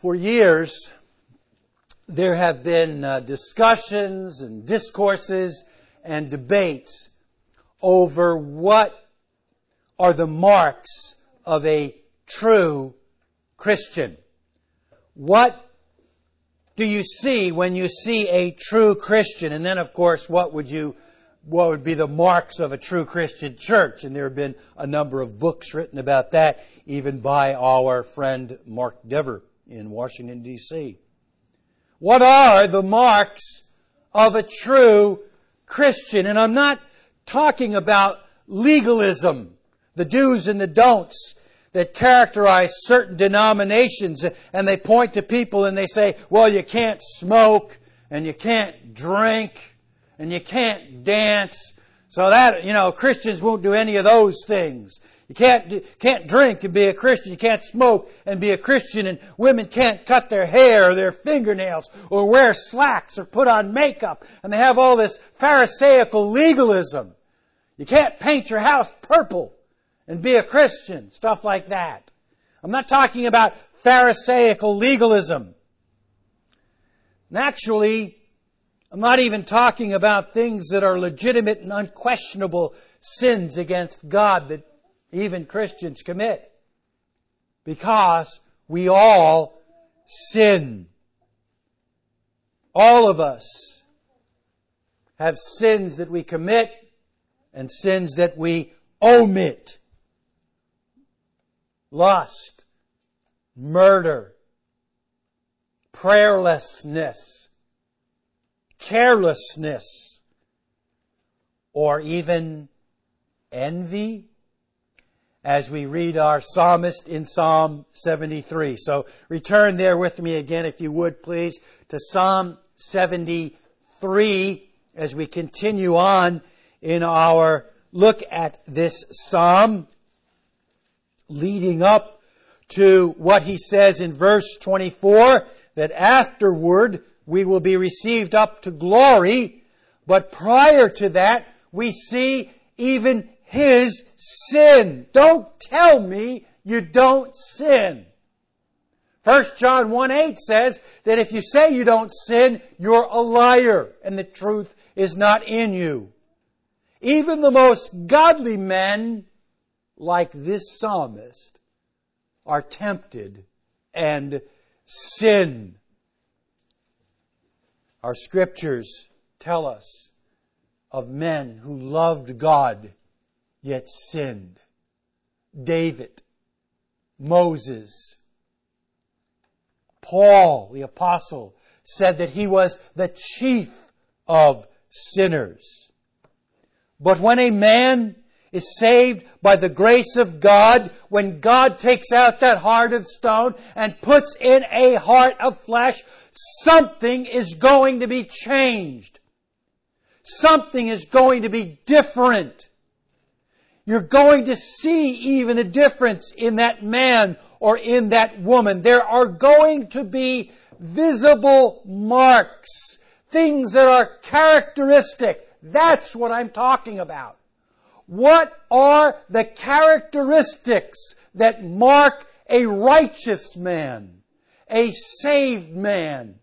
For years, there have been discussions and discourses and debates over what are the marks of a true Christian. What do you see when you see a true Christian? And then, of course, what would be the marks of a true Christian church? And there have been a number of books written about that, even by our friend Mark Dever in Washington, D.C. What are the marks of a true Christian? And I'm not talking about legalism, the do's and the don'ts that characterize certain denominations, and they point to people and they say, well, you can't smoke, and you can't drink, and you can't dance, so that, Christians won't do any of those things. You can't drink and be a Christian. You can't smoke and be a Christian. And women can't cut their hair or their fingernails or wear slacks or put on makeup. And they have all this Pharisaical legalism. You can't paint your house purple and be a Christian. Stuff like that. I'm not talking about Pharisaical legalism. And actually, I'm not even talking about things that are legitimate and unquestionable sins against God that even Christians commit. Because we all sin. All of us have sins that we commit and sins that we omit. Lust, murder, prayerlessness, carelessness, or even envy, as we read our psalmist in Psalm 73. So return there with me again, if you would, please, to Psalm 73 as we continue on in our look at this psalm, leading up to what he says in verse 24, that afterward we will be received up to glory. But prior to that, we see even his sin. Don't tell me you don't sin. 1 John 1:8 says that if you say you don't sin, you're a liar and the truth is not in you. Even the most godly men, like this psalmist, are tempted and sin. Our scriptures tell us of men who loved God yet sinned. David, Moses, Paul, the apostle, said that he was the chief of sinners. But when a man is saved by the grace of God, when God takes out that heart of stone and puts in a heart of flesh, something is going to be changed. Something is going to be different. You're going to see even a difference in that man or in that woman. There are going to be visible marks, things that are characteristic. That's what I'm talking about. What are the characteristics that mark a righteous man, a saved man?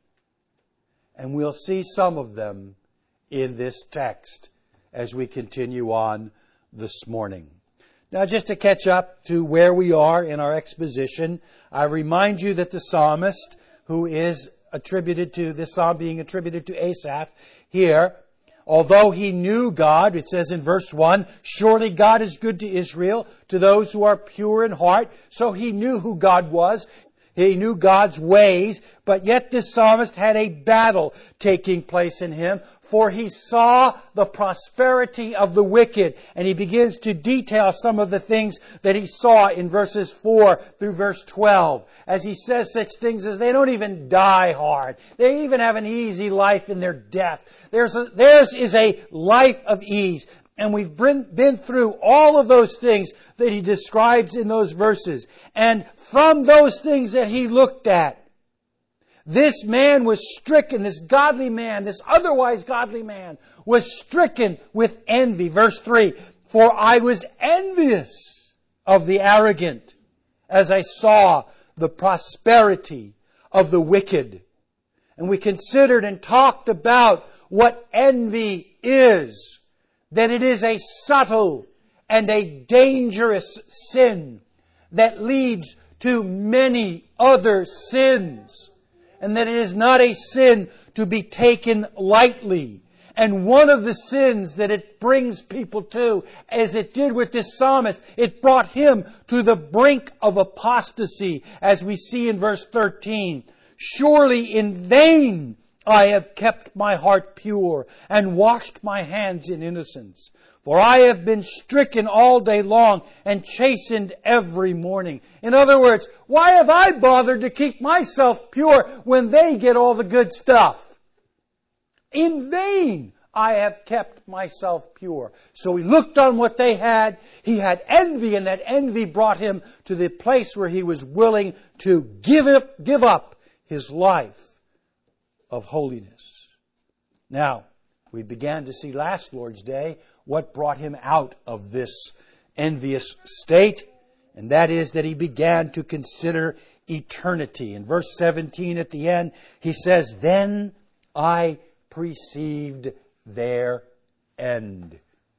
And we'll see some of them in this text as we continue on this morning. Now, just to catch up to where we are in our exposition, I remind you that the psalmist, who is attributed to this psalm being attributed to Asaph here, although he knew God, it says in verse 1, surely God is good to Israel, to those who are pure in heart. So he knew who God was. He knew God's ways, but yet this psalmist had a battle taking place in him, for he saw the prosperity of the wicked, and he begins to detail some of the things that he saw in verses 4 through verse 12, as he says such things as they don't even die hard. They even have an easy life in their death. Theirs is a life of ease. And we've been through all of those things that he describes in those verses. And from those things that he looked at, this man was stricken, this godly man, this otherwise godly man, was stricken with envy. Verse 3, for I was envious of the arrogant as I saw the prosperity of the wicked. And we considered and talked about what envy is. That it is a subtle and a dangerous sin that leads to many other sins. And that it is not a sin to be taken lightly. And one of the sins that it brings people to, as it did with this psalmist, it brought him to the brink of apostasy, as we see in verse 13. Surely in vain I have kept my heart pure and washed my hands in innocence. For I have been stricken all day long and chastened every morning. In other words, why have I bothered to keep myself pure when they get all the good stuff? In vain I have kept myself pure. So he looked on what they had. He had envy, and that envy brought him to the place where he was willing to give up his life of holiness. Now, we began to see last Lord's Day what brought him out of this envious state, and that is that he began to consider eternity. In verse 17 at the end, he says, "Then I perceived their end."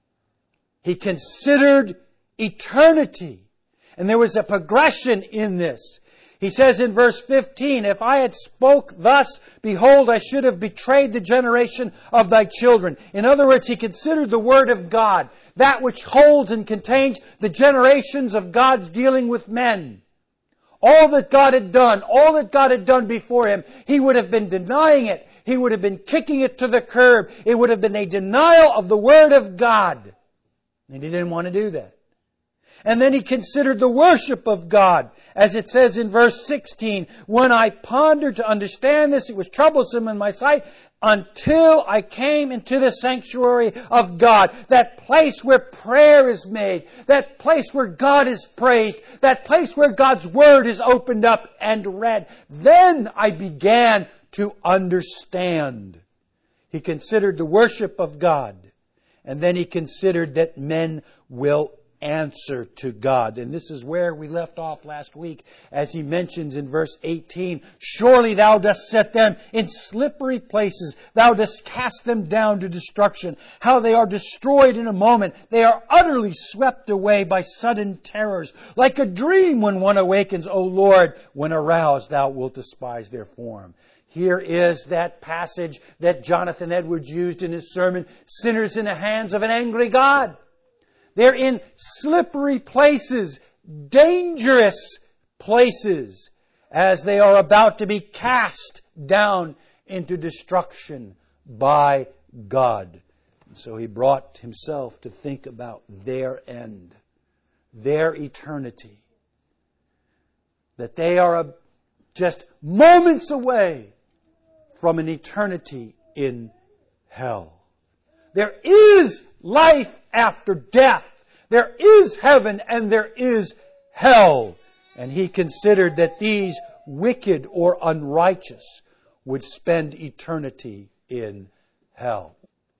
He considered eternity. And there was a progression in this. He says in verse 15, "If I had spoke thus, behold, I should have betrayed the generation of thy children." In other words, he considered the Word of God, that which holds and contains the generations of God's dealing with men. All that God had done before him, he would have been denying it. He would have been kicking it to the curb. It would have been a denial of the Word of God. And he didn't want to do that. And then he considered the worship of God. As it says in verse 16, "When I pondered to understand this, it was troublesome in my sight until I came into the sanctuary of God." That place where prayer is made. That place where God is praised. That place where God's Word is opened up and read. Then I began to understand. He considered the worship of God. And then he considered that men will answer to God. And this is where we left off last week, as he mentions in verse 18, "Surely thou dost set them in slippery places. Thou dost cast them down to destruction. How they are destroyed in a moment. They are utterly swept away by sudden terrors. Like a dream when one awakens, O Lord, when aroused thou wilt despise their form." Here is that passage that Jonathan Edwards used in his sermon, "Sinners in the hands of an angry God." They're in slippery places, dangerous places, as they are about to be cast down into destruction by God. And so he brought himself to think about their end, their eternity. That they are just moments away from an eternity in hell. There is life after death. There is heaven and there is hell. And he considered that these wicked or unrighteous would spend eternity in hell.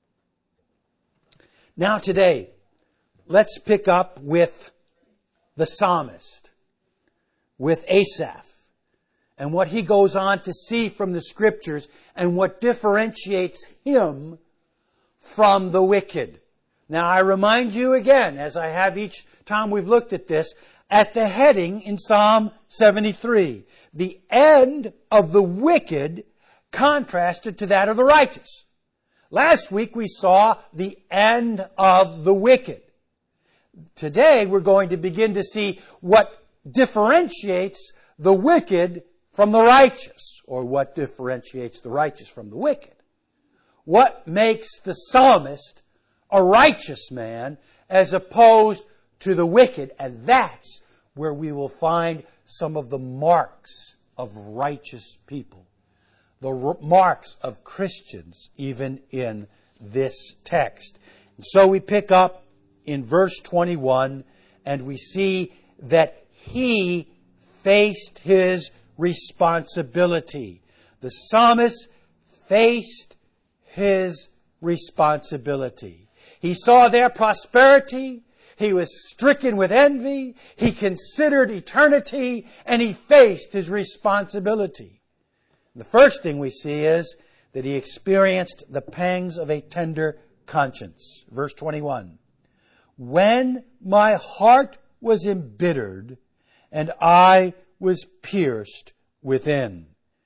Now today, let's pick up with the psalmist, with Asaph, and what he goes on to see from the Scriptures and what differentiates him from the wicked. Now I remind you again, as I have each time we've looked at this, at the heading in Psalm 73, the end of the wicked contrasted to that of the righteous. Last week we saw the end of the wicked. Today we're going to begin to see what differentiates the wicked from the righteous, or what differentiates the righteous from the wicked. What makes the psalmist a righteous man as opposed to the wicked? And that's where we will find some of the marks of righteous people. The marks of Christians even in this text. And so we pick up in verse 21 and we see that he faced his responsibility. The psalmist faced his responsibility. He saw their prosperity. He was stricken with envy. He considered eternity, and he faced his responsibility. The first thing we see is that he experienced the pangs of a tender conscience. Verse 21. When my heart was embittered and I was pierced within.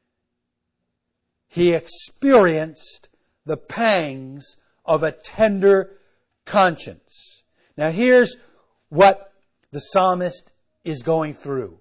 He experienced the pangs of a tender conscience. Now here's what the psalmist is going through.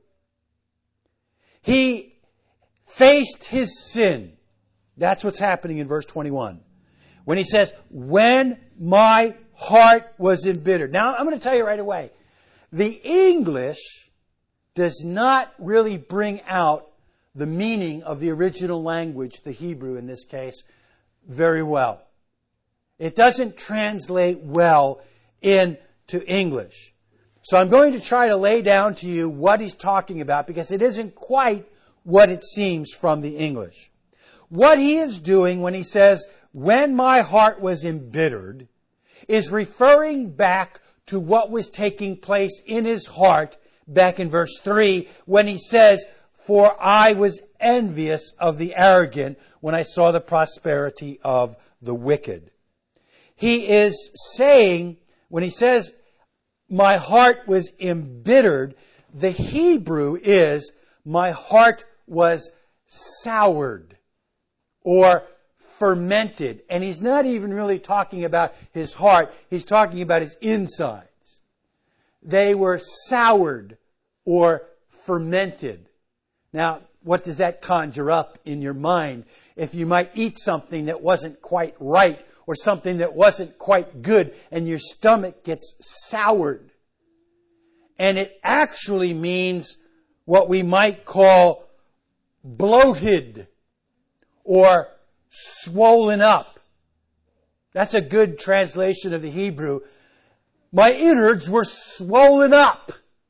He faced his sin. That's what's happening in verse 21. When he says, when my heart was embittered. Now I'm going to tell you right away. The English does not really bring out the meaning of the original language, the Hebrew in this case, very well. It doesn't translate well into English. So I'm going to try to lay down to you what he's talking about because it isn't quite what it seems from the English. What he is doing when he says, when my heart was embittered, is referring back to what was taking place in his heart back in verse 3 when he says, for I was envious of the arrogant when I saw the prosperity of the wicked. He is saying, when he says, my heart was embittered, the Hebrew is, my heart was soured or fermented. And he's not even really talking about his heart. He's talking about his insides. They were soured or fermented. Now, what does that conjure up in your mind? If you might eat something that wasn't quite right or something that wasn't quite good and your stomach gets soured. And it actually means what we might call bloated or swollen up. That's a good translation of the Hebrew. My innards were swollen up.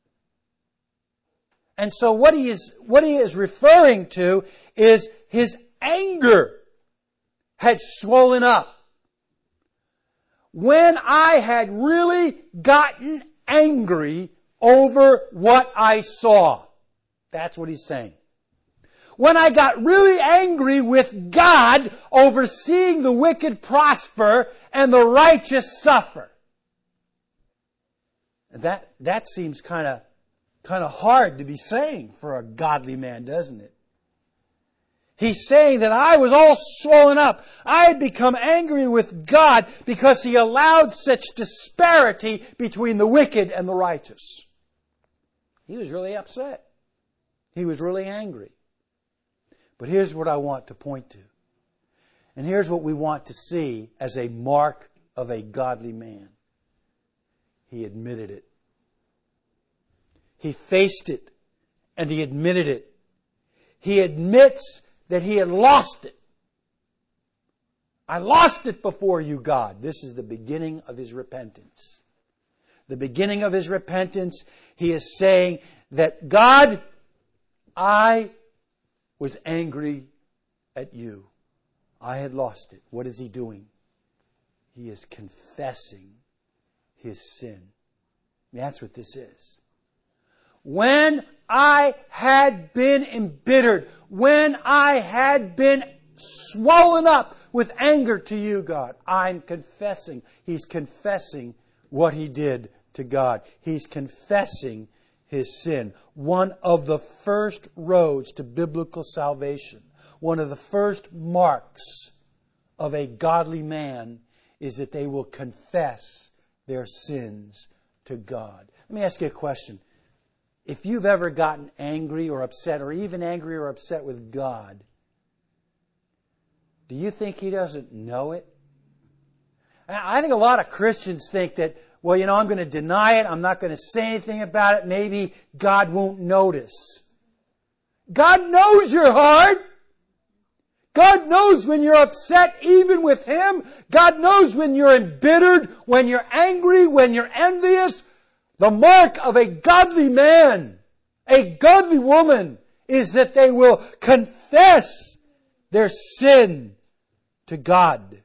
And so what he is referring to is his anger had swollen up. When I had really gotten angry over what I saw. That's what he's saying. When I got really angry with God over seeing the wicked prosper and the righteous suffer. That seems kind of hard to be saying for a godly man, doesn't it? He's saying that I was all swollen up. I had become angry with God because He allowed such disparity between the wicked and the righteous. He was really upset. He was really angry. But here's what I want to point to. And here's what we want to see as a mark of a godly man. He admitted it. He faced it and he admitted it. He admits that he had lost it. I lost it before you, God. This is the beginning of his repentance. The beginning of his repentance, he is saying that God, I was angry at you. I had lost it. What is he doing? He is confessing his sin. That's what this is. When I had been embittered, when I had been swollen up with anger to you, God, I'm confessing. He's confessing what he did to God. He's confessing his sin. One of the first roads to biblical salvation, one of the first marks of a godly man is that they will confess their sins to God. Let me ask you a question. If you've ever gotten angry or upset, or even angry or upset with God, do you think He doesn't know it? I think a lot of Christians think that, well, I'm going to deny it. I'm not going to say anything about it. Maybe God won't notice. God knows your heart. God knows when you're upset even with Him. God knows when you're embittered, when you're angry, when you're envious. The mark of a godly man, a godly woman, is that they will confess their sin to God.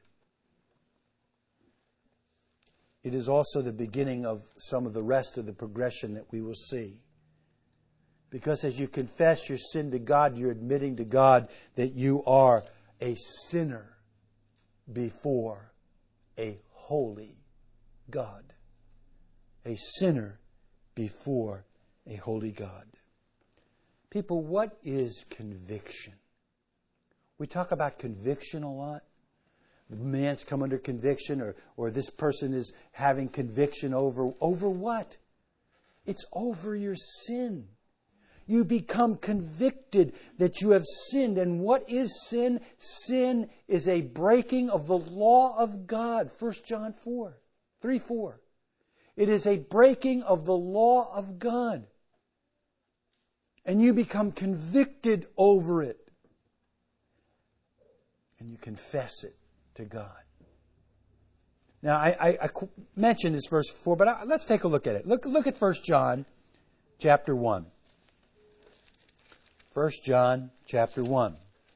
It is also the beginning of some of the rest of the progression that we will see. Because as you confess your sin to God, you're admitting to God that you are a sinner before a holy God. A sinner before a holy God. People, what is conviction? We talk about conviction a lot. The man's come under conviction, or this person is having conviction over what? It's over your sin. You become convicted that you have sinned. And what is sin? Sin is a breaking of the law of God. 1 John 3:4. It is a breaking of the law of God. And you become convicted over it. And you confess it to God. Now, I mentioned this verse before, but let's take a look at it. Look at 1 John chapter 1. 1 John chapter 1.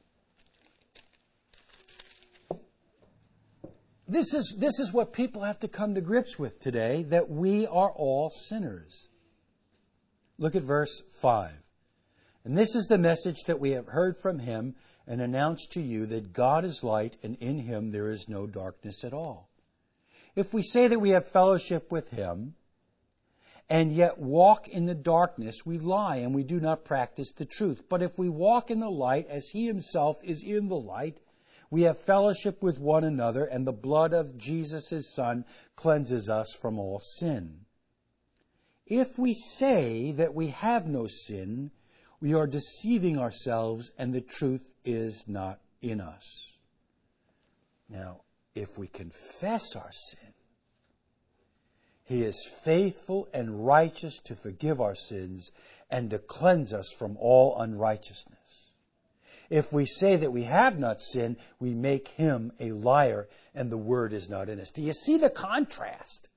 This is what people have to come to grips with today, that we are all sinners. Look at verse 5. And this is the message that we have heard from Him and announced to you, that God is light, and in Him there is no darkness at all. If we say that we have fellowship with Him, and yet walk in the darkness, we lie, and we do not practice the truth. But if we walk in the light, as He Himself is in the light, we have fellowship with one another, and the blood of Jesus, His Son, cleanses us from all sin. If we say that we have no sin, we are deceiving ourselves, and the truth is not in us. Now, if we confess our sin, He is faithful and righteous to forgive our sins and to cleanse us from all unrighteousness. If we say that we have not sinned, we make Him a liar, and the word is not in us. Do you see the contrast?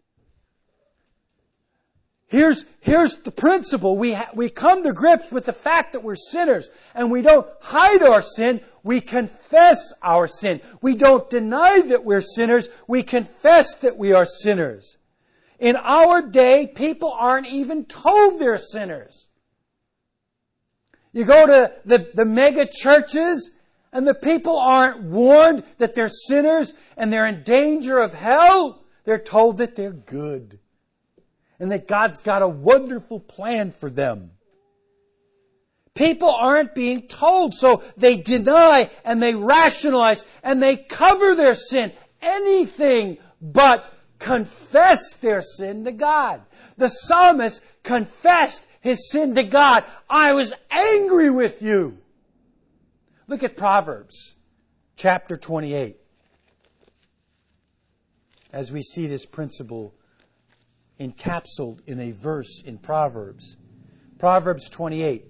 Here's the principle. We come to grips with the fact that we're sinners, and we don't hide our sin. We confess our sin. We don't deny that we're sinners. We confess that we are sinners. In our day, people aren't even told they're sinners. You go to the mega churches, and the people aren't warned that they're sinners and they're in danger of hell. They're told that they're good and that God's got a wonderful plan for them. People aren't being told, so they deny and they rationalize and they cover their sin. Anything but confess their sin to God. The psalmist confessed his sin to God. I was angry with you. Look at Proverbs chapter 28. As we see this principle encapsulated in a verse in Proverbs. Proverbs 28,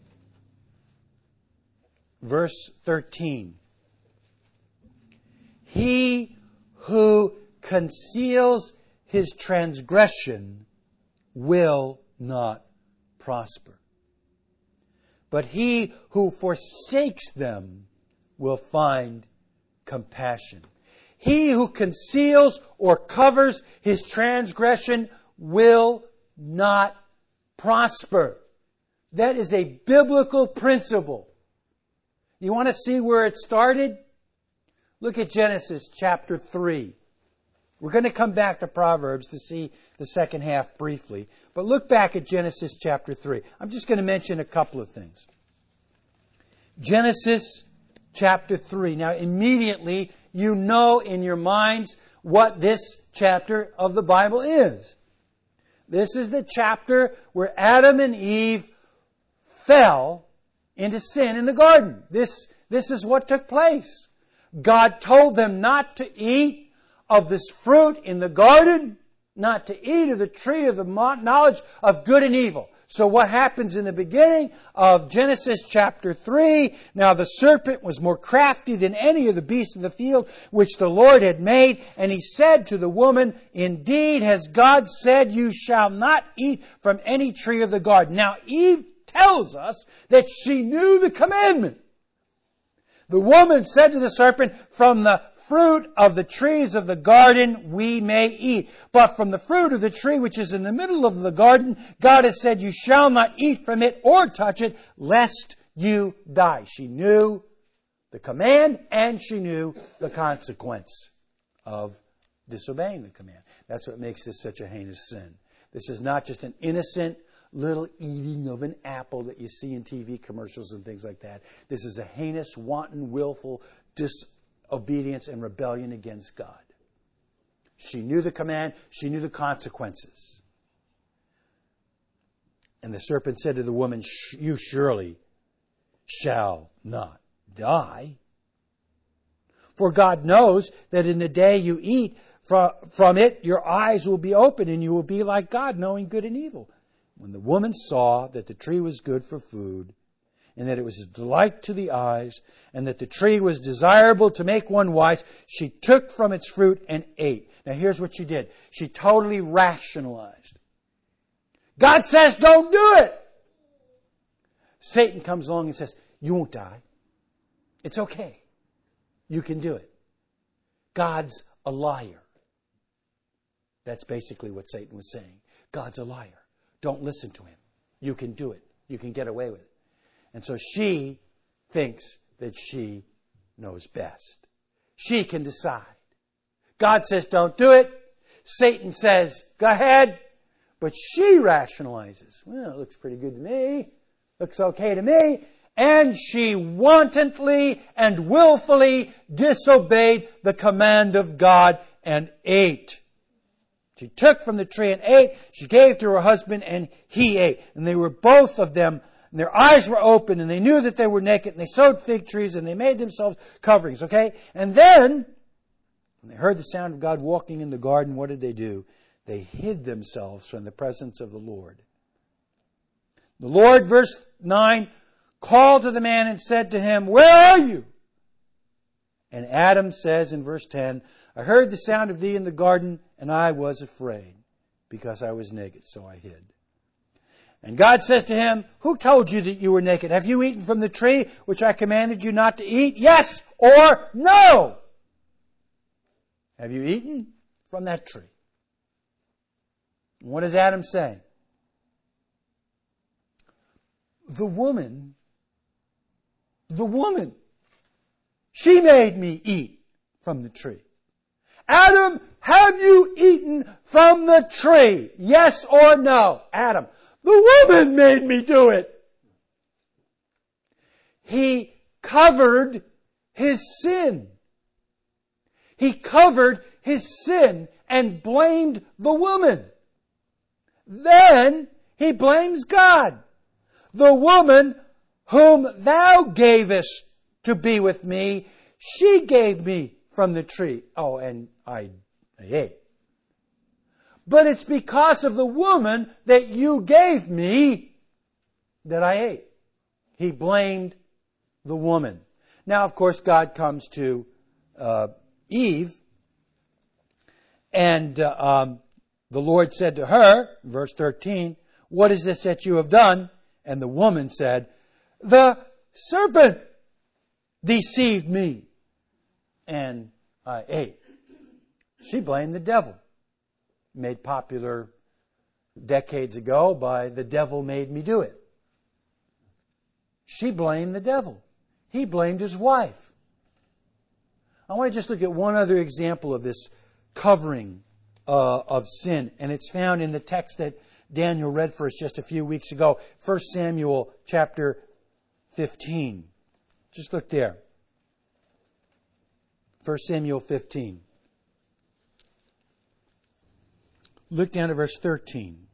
verse 13. He who conceals his transgression will not prosper, but he who forsakes them will find compassion. He who conceals or covers his transgression will not prosper. That is a biblical principle. You want to see where it started? Look at Genesis chapter 3. We're going to come back to Proverbs to see the second half briefly. But look back at Genesis chapter 3. I'm just going to mention a couple of things. Genesis chapter 3. Now, immediately, you know in your minds what this chapter of the Bible is. This is the chapter where Adam and Eve fell into sin in the garden. This is what took place. God told them not to eat of this fruit in the garden, not to eat of the tree of the knowledge of good and evil. So what happens in the beginning of Genesis chapter 3? Now the serpent was more crafty than any of the beasts of the field which the Lord had made. And he said to the woman, indeed has God said, you shall not eat from any tree of the garden. Now Eve tells us that she knew the commandment. The woman said to the serpent, from the fruit of the trees of the garden we may eat. But from the fruit of the tree which is in the middle of the garden, God has said, you shall not eat from it or touch it, lest you die. She knew the command and she knew the consequence of disobeying the command. That's what makes this such a heinous sin. This is not just an innocent little eating of an apple that you see in TV commercials and things like that. This is a heinous, wanton, willful disobedience and rebellion against God. She knew the command. She knew the consequences. And the serpent said to the woman, you surely shall not die. For God knows that in the day you eat from it, your eyes will be open and you will be like God, knowing good and evil. When the woman saw that the tree was good for food, and that it was a delight to the eyes, and that the tree was desirable to make one wise, she took from its fruit and ate. Now here's what she did. She totally rationalized. God says don't do it. Satan comes along and says, you won't die. It's okay. You can do it. God's a liar. That's basically what Satan was saying. God's a liar. Don't listen to him. You can do it. You can get away with it. And so she thinks that she knows best. She can decide. God says don't do it. Satan says go ahead. But she rationalizes. Well, it looks pretty good to me. Looks okay to me. And she wantonly and willfully disobeyed the command of God and ate. She took from the tree and ate. She gave to her husband and he ate. And they were both of them, and their eyes were open and they knew that they were naked and they sewed fig trees and they made themselves coverings, okay? And then, when they heard the sound of God walking in the garden, what did they do? They hid themselves from the presence of the Lord. The Lord, verse 9, called to the man and said to him, where are you? And Adam says in verse 10, I heard the sound of thee in the garden, and I was afraid, because I was naked, so I hid. And God says to him, who told you that you were naked? Have you eaten from the tree which I commanded you not to eat? Yes or no? Have you eaten from that tree? And what does Adam say? The woman, she made me eat from the tree. Adam, have you eaten from the tree? Yes or no? Adam, the woman made me do it. He covered his sin. He covered his sin and blamed the woman. Then he blames God. The woman whom thou gavest to be with me, she gave me from the tree. Oh, and I ate. But it's because of the woman that you gave me that I ate. He blamed the woman. Now, of course, God comes to Eve, and the Lord said to her, verse 13, what is this that you have done? And the woman said, the serpent deceived me, and I ate. She blamed the devil. Made popular decades ago by the devil made me do it. She blamed the devil. He blamed his wife. I want to just look at one other example of this covering of sin, and it's found in the text that Daniel read for us just a few weeks ago, 1 Samuel chapter 15. Just look there. 1 Samuel 15. Look down to verse 13.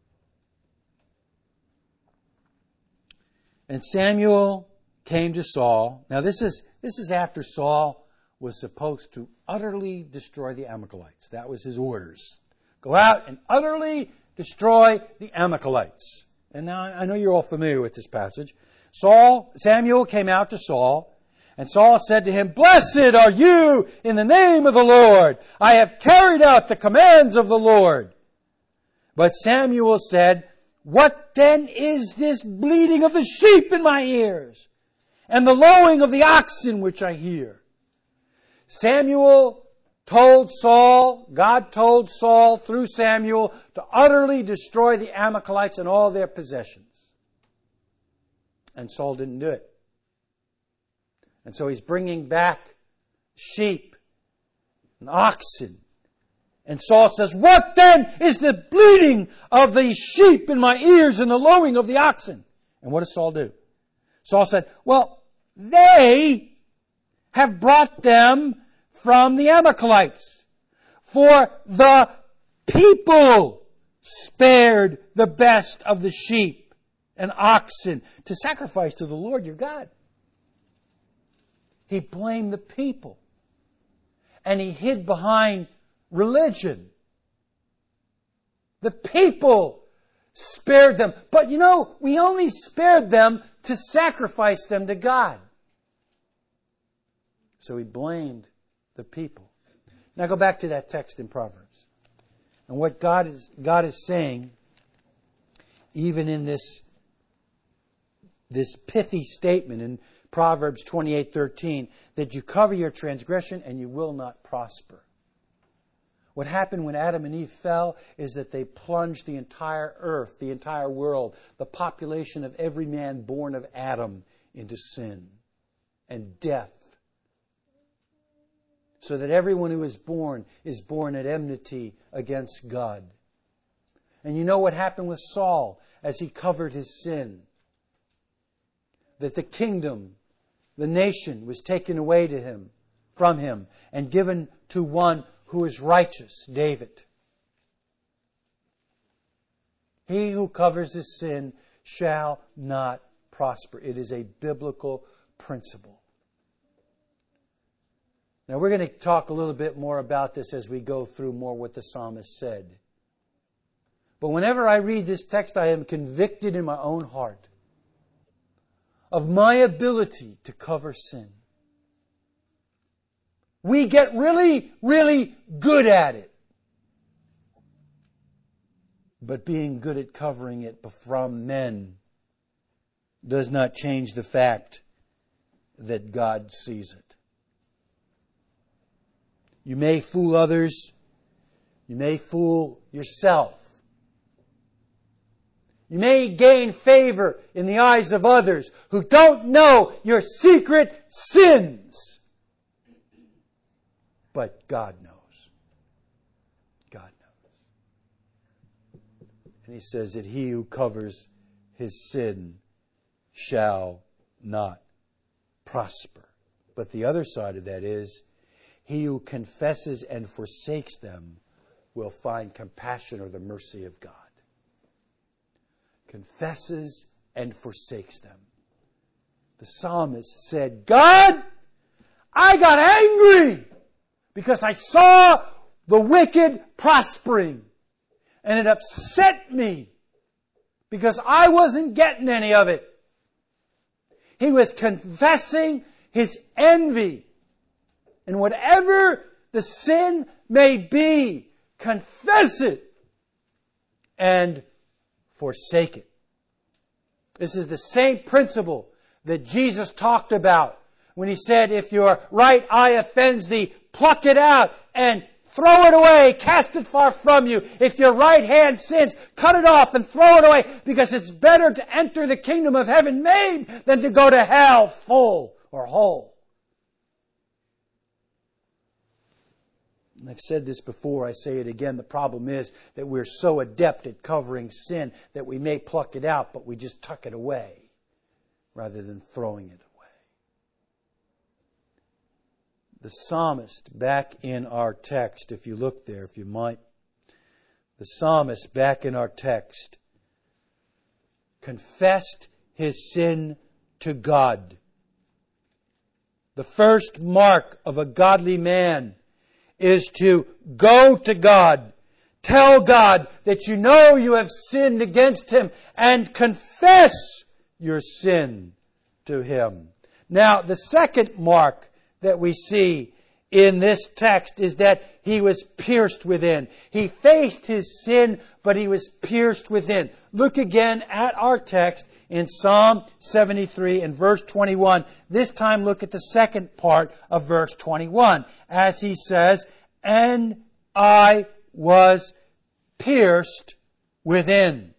And Samuel came to Saul. Now this is after Saul was supposed to utterly destroy the Amalekites. That was his orders. Go out and utterly destroy the Amalekites. And now I know you're all familiar with this passage. Samuel came out to Saul, and Saul said to him, blessed are you in the name of the Lord. I have carried out the commands of the Lord. But Samuel said, what then is this bleating of the sheep in my ears, and the lowing of the oxen which I hear? Samuel told Saul, God told Saul through Samuel to utterly destroy the Amalekites and all their possessions. And Saul didn't do it. And so he's bringing back sheep and oxen. And Saul says, "What then is the bleating of the sheep in my ears and the lowing of the oxen?" And what does Saul do? Saul said, "Well, they have brought them from the Amalekites. For the people spared the best of the sheep and oxen to sacrifice to the Lord your God." He blamed the people. And he hid behind religion. The people spared them. But we only spared them to sacrifice them to God. So he blamed the people. Now go back to that text in Proverbs. And what God is saying, even in this pithy statement in Proverbs 28:13, that you cover your transgression and you will not prosper. What happened when Adam and Eve fell is that they plunged the entire earth, the entire world, the population of every man born of Adam into sin and death. So that everyone who is born at enmity against God. And you know what happened with Saul as he covered his sin? That the kingdom, the nation, was taken away from him and given to one who is righteous, David. He who covers his sin shall not prosper. It is a biblical principle. Now we're going to talk a little bit more about this as we go through more what the psalmist said. But whenever I read this text, I am convicted in my own heart of my ability to cover sin. We get really, really good at it. But being good at covering it from men does not change the fact that God sees it. You may fool others. You may fool yourself. You may gain favor in the eyes of others who don't know your secret sins. But God knows. God knows. And He says that he who covers his sin shall not prosper. But the other side of that is, he who confesses and forsakes them will find compassion or the mercy of God. Confesses and forsakes them. The psalmist said, "God, I got angry because I saw the wicked prospering. And it upset me because I wasn't getting any of it." He was confessing his envy. And whatever the sin may be, confess it and forsake it. This is the same principle that Jesus talked about when He said, if your right eye offends thee, pluck it out and throw it away, cast it far from you. If your right hand sins, cut it off and throw it away, because it's better to enter the kingdom of heaven maimed than to go to hell full or whole. And I've said this before, I say it again. The problem is that we're so adept at covering sin that we may pluck it out, but we just tuck it away rather than throwing it away. The psalmist, back in our text, if you look there, if you might, the psalmist back in our text confessed his sin to God. The first mark of a godly man is to go to God, tell God that you know you have sinned against Him, and confess your sin to Him. Now, the second mark that we see in this text is that He was pierced within. He faced His sin, but He was pierced within. Look again at our text in Psalm 73 and verse 21. This time look at the second part of verse 21. As he says, "And I was pierced within."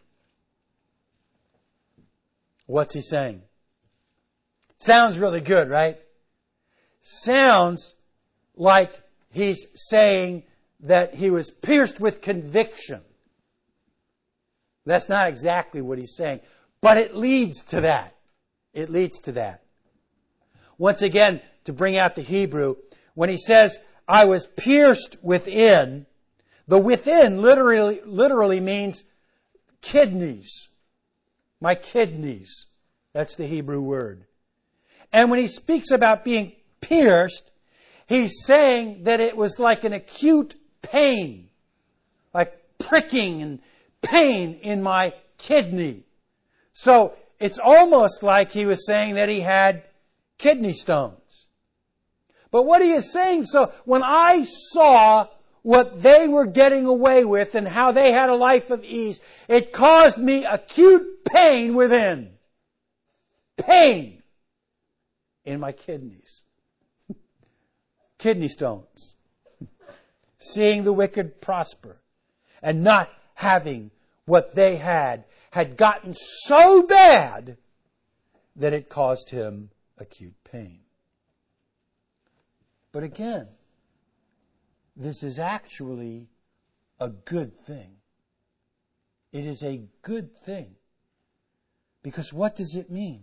What's he saying? Sounds really good, right? Sounds like he's saying that he was pierced with conviction. That's not exactly what he's saying, but it leads to that. It leads to that. Once again, to bring out the Hebrew, when he says, "I was pierced within," the within literally means kidneys. My kidneys. That's the Hebrew word. And when he speaks about being pierced, he's saying that it was like an acute pain, like pricking and pain in my kidney. So it's almost like he was saying that he had kidney stones. But what he is saying, so when I saw what they were getting away with and how they had a life of ease, it caused me acute pain within. Pain in my kidneys. Kidney stones. Seeing the wicked prosper and not having what they had gotten so bad that it caused him acute pain. But again, this is actually a good thing. It is a good thing. Because what does it mean?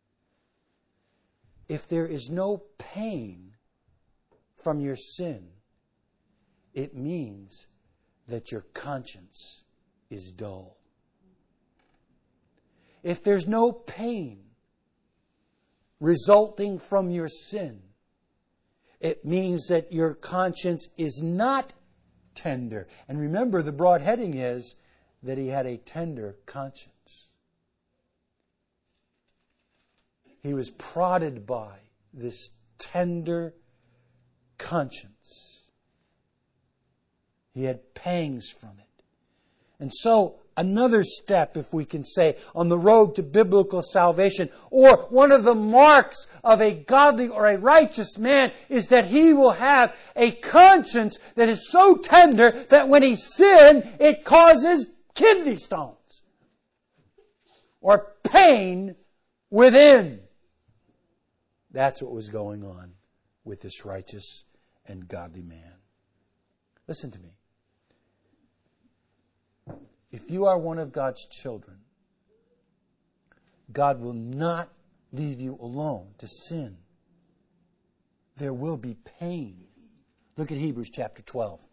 If there is no pain from your sin, it means that your conscience is dull. If there's no pain resulting from your sin, it means that your conscience is not tender. And remember, the broad heading is that he had a tender conscience. He was prodded by this tender conscience. He had pangs from it. And so, another step, if we can say, on the road to biblical salvation, or one of the marks of a godly or a righteous man, is that he will have a conscience that is so tender that when he sins, it causes kidney stones or pain within. That's what was going on with this righteous and godly man. Listen to me. If you are one of God's children, God will not leave you alone to sin. There will be pain. Look at Hebrews chapter 12.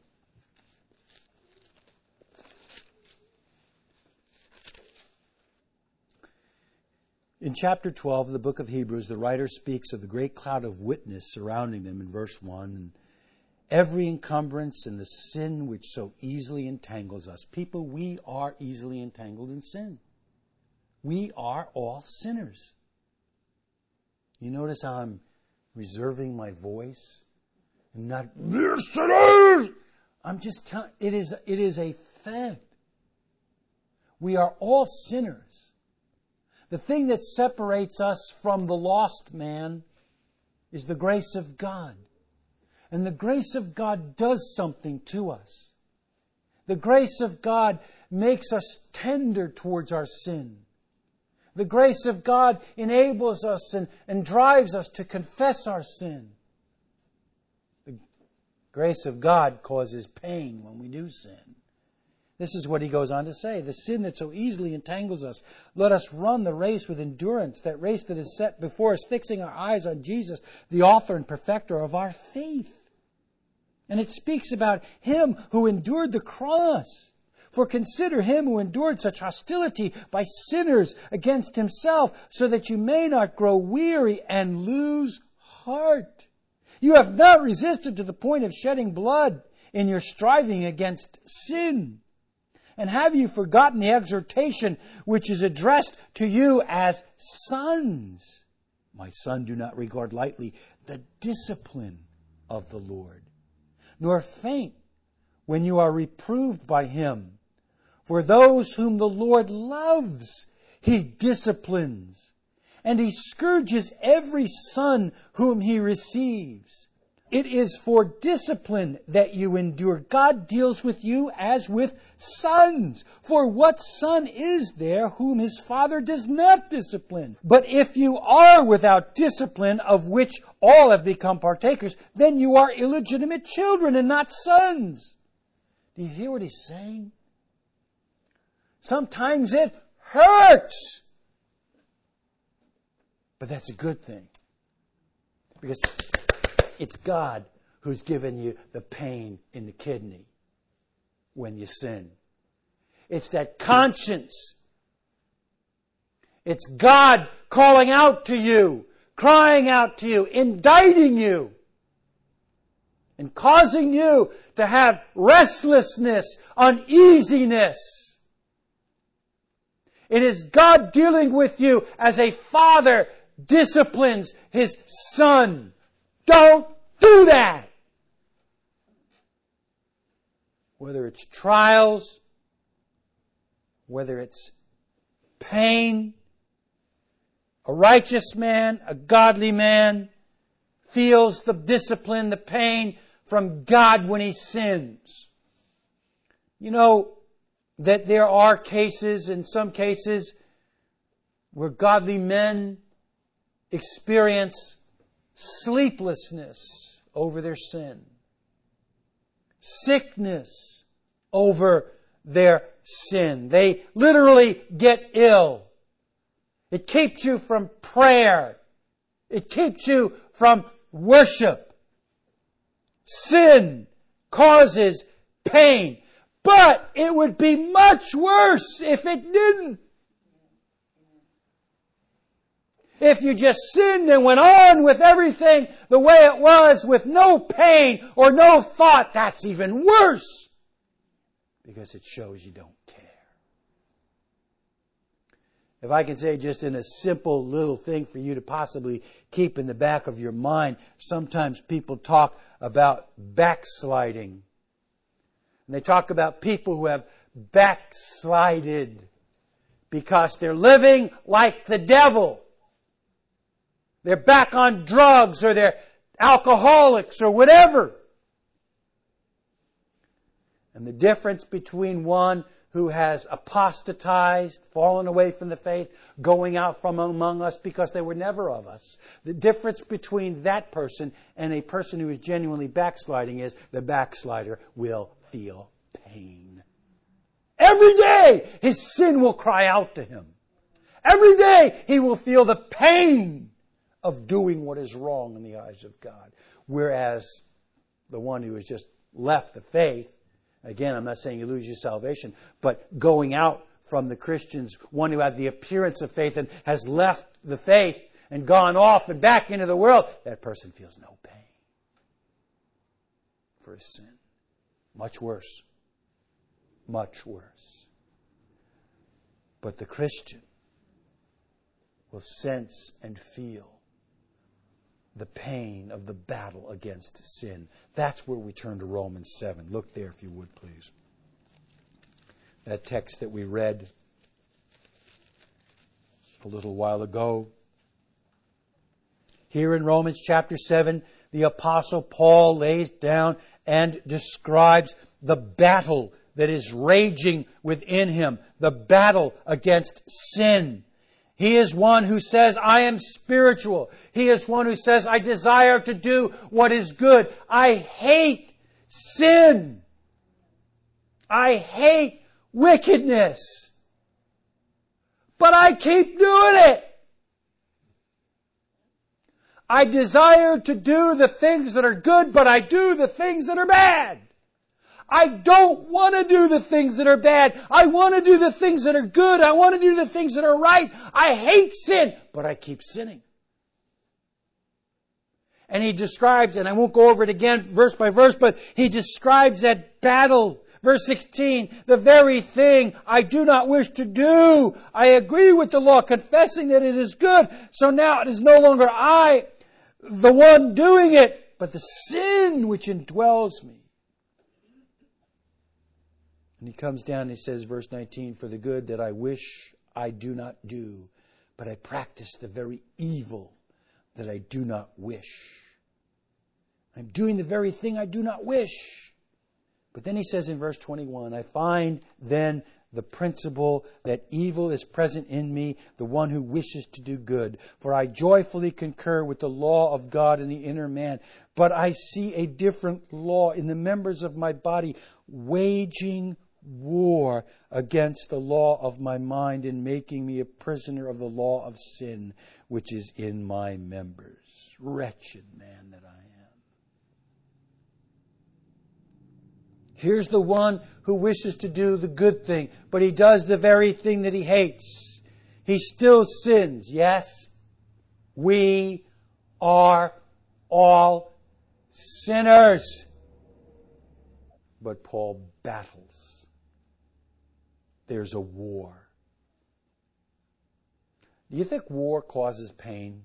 In chapter 12 of the book of Hebrews, the writer speaks of the great cloud of witness surrounding them in verse 1. And every encumbrance and the sin which so easily entangles us. People, we are easily entangled in sin. We are all sinners. You notice how I'm reserving my voice? And not, "They're sinners!" I'm just telling, it is a fact. We are all sinners. The thing that separates us from the lost man is the grace of God. And the grace of God does something to us. The grace of God makes us tender towards our sin. The grace of God enables us and drives us to confess our sin. The grace of God causes pain when we do sin. This is what he goes on to say. The sin that so easily entangles us, let us run the race with endurance, that race that is set before us, fixing our eyes on Jesus, the author and perfecter of our faith. And it speaks about Him who endured the cross. For consider Him who endured such hostility by sinners against Himself, so that you may not grow weary and lose heart. You have not resisted to the point of shedding blood in your striving against sin. And have you forgotten the exhortation which is addressed to you as sons? My son, do not regard lightly the discipline of the Lord, nor faint when you are reproved by Him. For those whom the Lord loves, He disciplines, and He scourges every son whom He receives. It is for discipline that you endure. God deals with you as with sons. For what son is there whom his father does not discipline? But if you are without discipline, of which all have become partakers, then you are illegitimate children and not sons. Do you hear what he's saying? Sometimes it hurts. But that's a good thing. Because it's God who's given you the pain in the kidney when you sin. It's that conscience. It's God calling out to you, crying out to you, indicting you, and causing you to have restlessness, uneasiness. It is God dealing with you as a father disciplines his son. Don't do that. Whether it's trials, whether it's pain, a righteous man, a godly man feels the discipline, the pain from God when he sins. You know that there are cases, in some cases, where godly men experience sleeplessness over their sin, sickness over their sin. They literally get ill. It keeps you from prayer. It keeps you from worship. Sin causes pain, but it would be much worse if it didn't. If you just sinned and went on with everything the way it was with no pain or no thought, that's even worse. Because it shows you don't care. If I can say just in a simple little thing for you to possibly keep in the back of your mind, sometimes people talk about backsliding. And they talk about people who have backslided because they're living like the devil. They're back on drugs or they're alcoholics or whatever. And the difference between one who has apostatized, fallen away from the faith, going out from among us because they were never of us. The difference between that person and a person who is genuinely backsliding is the backslider will feel pain. Every day his sin will cry out to him. Every day he will feel the pain of doing what is wrong in the eyes of God. Whereas the one who has just left the faith, again, I'm not saying you lose your salvation, but going out from the Christians, one who had the appearance of faith and has left the faith and gone off and back into the world, that person feels no pain for his sin. Much worse. Much worse. But the Christian will sense and feel the pain of the battle against sin. That's where we turn to Romans 7. Look there if you would, please. That text that we read a little while ago. Here in Romans chapter 7, the Apostle Paul lays down and describes the battle that is raging within him, the battle against sin. He is one who says, I am spiritual. He is one who says, I desire to do what is good. I hate sin. I hate wickedness. But I keep doing it. I desire to do the things that are good, but I do the things that are bad. I don't want to do the things that are bad. I want to do the things that are good. I want to do the things that are right. I hate sin, but I keep sinning. And he describes, and I won't go over it again verse by verse, but he describes that battle. Verse 16, the very thing I do not wish to do, I agree with the law, confessing that it is good. So now it is no longer I, the one doing it, but the sin which indwells me. And he comes down and he says, verse 19, for the good that I wish I do not do, but I practice the very evil that I do not wish. I'm doing the very thing I do not wish. But then he says in verse 21, I find then the principle that evil is present in me, the one who wishes to do good. For I joyfully concur with the law of God in the inner man. But I see a different law in the members of my body, waging war against the law of my mind and making me a prisoner of the law of sin, which is in my members. Wretched man that I am. Here's the one who wishes to do the good thing, but he does the very thing that he hates. He still sins. Yes, we are all sinners. But Paul battles. There's a war. Do you think war causes pain?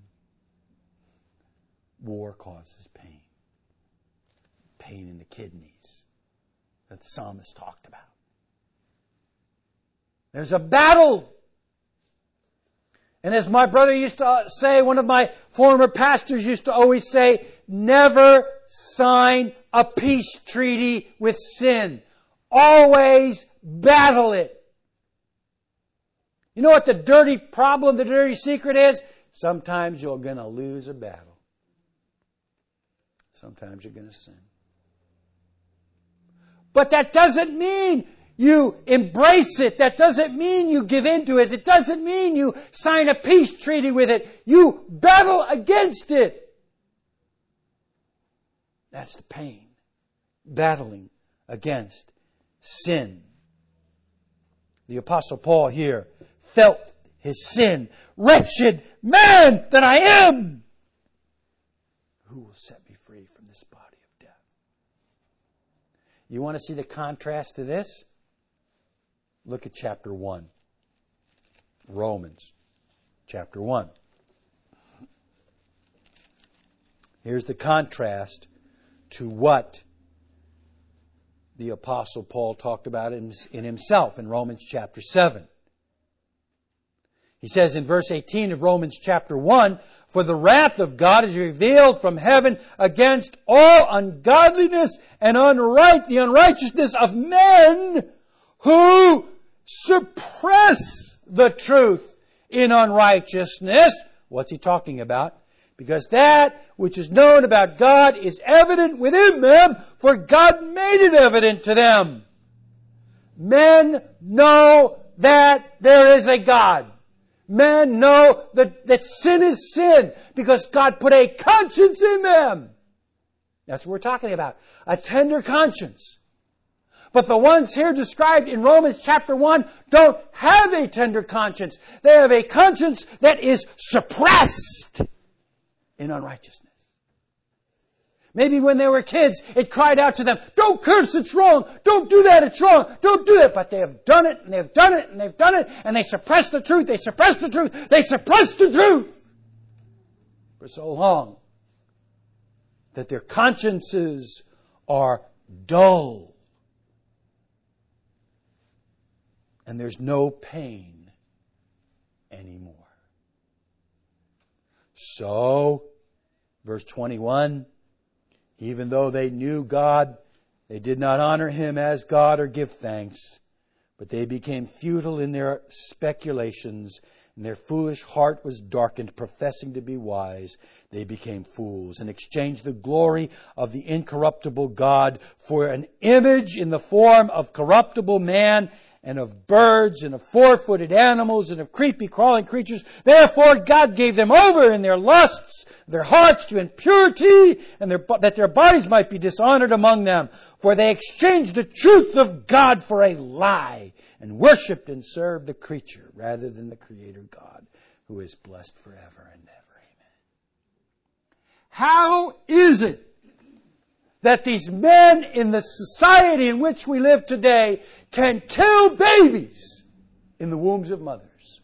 War causes pain. Pain in the kidneys that the psalmist talked about. There's a battle. And as my brother used to say, one of my former pastors used to always say, never sign a peace treaty with sin. Always battle it. You know what the dirty problem, the dirty secret is? Sometimes you're going to lose a battle. Sometimes you're going to sin. But that doesn't mean you embrace it. That doesn't mean you give in to it. It doesn't mean you sign a peace treaty with it. You battle against it. That's the pain. Battling against sin. The Apostle Paul here felt his sin. Wretched man that I am! Who will set me free from this body of death? You want to see the contrast to this? Look at chapter 1. Romans chapter 1. Here's the contrast to what the Apostle Paul talked about in himself in Romans chapter 7. He says in verse 18 of Romans chapter 1, for the wrath of God is revealed from heaven against all ungodliness and the unrighteousness of men who suppress the truth in unrighteousness. What's he talking about? Because that which is known about God is evident within them, for God made it evident to them. Men know that there is a God. Men know that sin is sin because God put a conscience in them. That's what we're talking about. A tender conscience. But the ones here described in Romans chapter 1 don't have a tender conscience. They have a conscience that is suppressed in unrighteousness. Maybe when they were kids, it cried out to them, don't curse, it's wrong. Don't do that, it's wrong. Don't do that. But they have done it, and they've done it, and they've done it, and they suppress the truth, they suppress the truth, they suppress the truth for so long that their consciences are dull. And there's no pain anymore. So, verse 21, even though they knew God, they did not honor Him as God or give thanks, but they became futile in their speculations, and their foolish heart was darkened. Professing to be wise, they became fools and exchanged the glory of the incorruptible God for an image in the form of corruptible man and of birds and of four-footed animals and of creepy crawling creatures. Therefore God gave them over in their lusts, their hearts to impurity, and that their bodies might be dishonored among them. For they exchanged the truth of God for a lie, and worshipped and served the creature rather than the Creator God, who is blessed forever and ever. Amen. How is it that these men in the society in which we live today can kill babies in the wombs of mothers?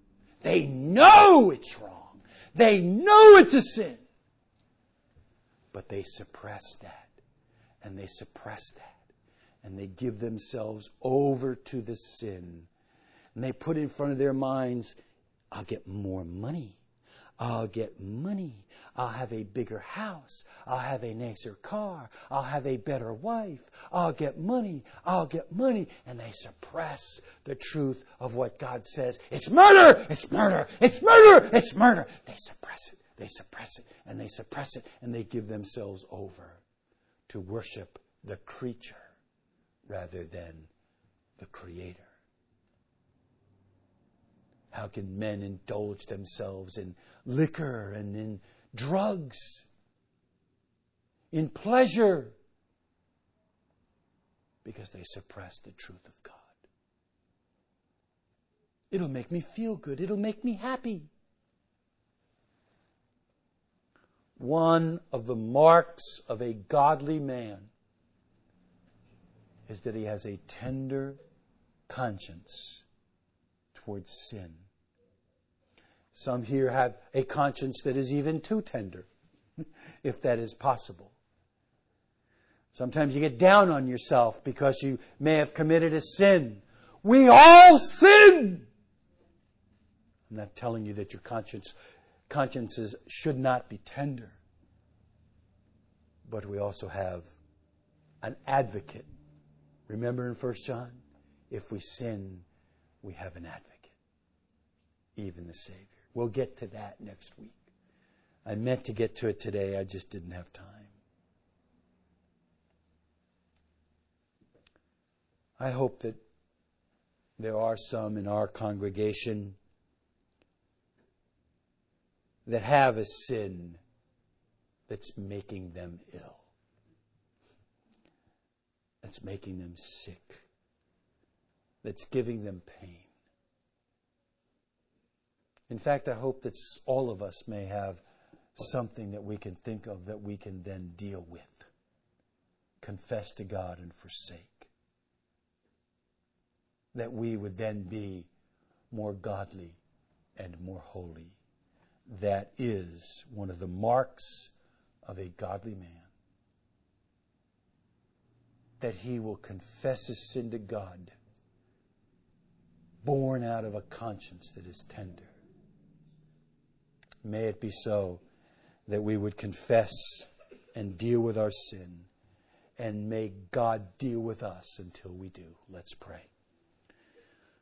They know it's wrong. They know it's a sin. But they suppress that. And they suppress that. And they give themselves over to the sin. And they put in front of their minds, I'll get more money. I'll get money. I'll have a bigger house. I'll have a nicer car. I'll have a better wife. I'll get money. I'll get money. And they suppress the truth of what God says. It's murder! It's murder! It's murder! It's murder! They suppress it. They suppress it. And they suppress it. And they give themselves over to worship the creature rather than the Creator. How can men indulge themselves in liquor and in drugs, in pleasure? Because they suppress the truth of God. It'll make me feel good. It'll make me happy. One of the marks of a godly man is that he has a tender conscience towards sin. Some here have a conscience that is even too tender, if that is possible. Sometimes you get down on yourself because you may have committed a sin. We all sin! I'm not telling you that your consciences should not be tender. But we also have an advocate. Remember in 1 John? If we sin, we have an advocate, even the Savior. We'll get to that next week. I meant to get to it today, I just didn't have time. I hope that there are some in our congregation that have a sin that's making them ill, that's making them sick, that's giving them pain. In fact, I hope that all of us may have something that we can think of that we can then deal with, confess to God and forsake. That we would then be more godly and more holy. That is one of the marks of a godly man. That he will confess his sin to God, born out of a conscience that is tender. May it be so that we would confess and deal with our sin, and may God deal with us until we do. Let's pray.